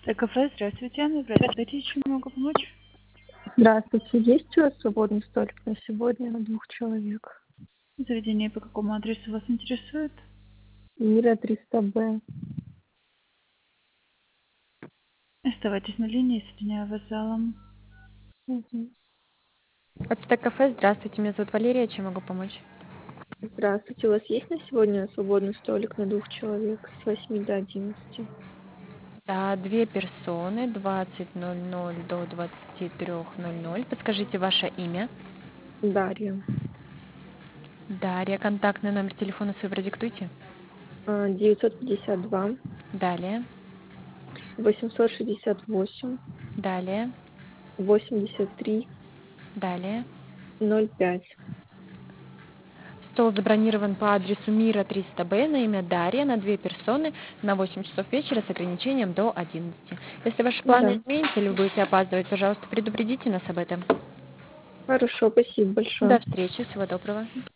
Кафе, здравствуйте, Анна. Здравствуйте, чем могу помочь? Здравствуйте. Есть у вас свободный столик на сегодня на 2 человек? Заведение по какому адресу вас интересует? Мира 300Б. Оставайтесь на линии, соединяю вас с залом. Мгм. Это кафе. Здравствуйте, меня зовут Валерия. Чем могу помочь? Здравствуйте. У вас есть на сегодня свободный столик на 2 человек с 8 до 11? Да, 2 персоны, 20:00 до 23:00. Подскажите ваше имя. Дарья. Дарья, контактный номер телефона свой продиктуйте. 952 Далее, 868 далее, 83 далее. 05. Стол забронирован по адресу Мира 300Б на имя Дарья на 2 персоны на 8 часов вечера с ограничением до 11. Если ваши планы Да. изменятся или вы будете опаздывать, пожалуйста, предупредите нас об этом. Хорошо, спасибо До большое. встречи, всего доброго.